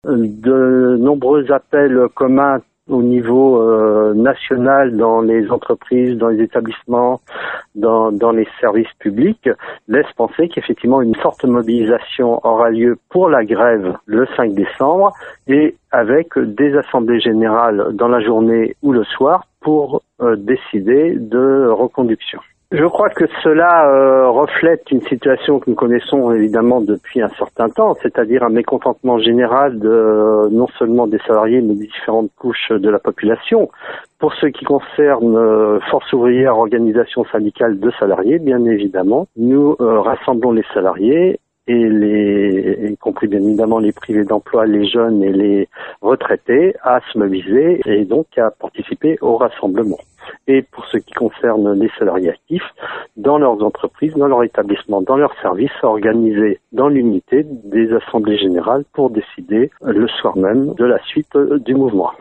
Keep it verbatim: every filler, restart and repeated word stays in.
De nombreux appels communs au niveau euh, national dans les entreprises, dans les établissements, dans, dans les services publics, laissent penser qu'effectivement une forte mobilisation aura lieu pour la grève le cinq décembre et avec des assemblées générales dans la journée ou le soir pour euh, décider de reconduction. Je crois que cela euh, reflète une situation que nous connaissons évidemment depuis un certain temps, c'est-à-dire un mécontentement général de non seulement des salariés mais des différentes couches de la population. Pour ce qui concerne euh, Force ouvrière, organisation syndicale de salariés, bien évidemment, nous euh, rassemblons les salariés et les, y compris bien évidemment les privés d'emploi, les jeunes et les retraités, à se mobiliser et donc à participer au rassemblement. Et pour ce qui concerne les salariés actifs, dans leurs entreprises, dans leurs établissements, dans leurs services, organiser dans l'unité des assemblées générales pour décider le soir même de la suite du mouvement.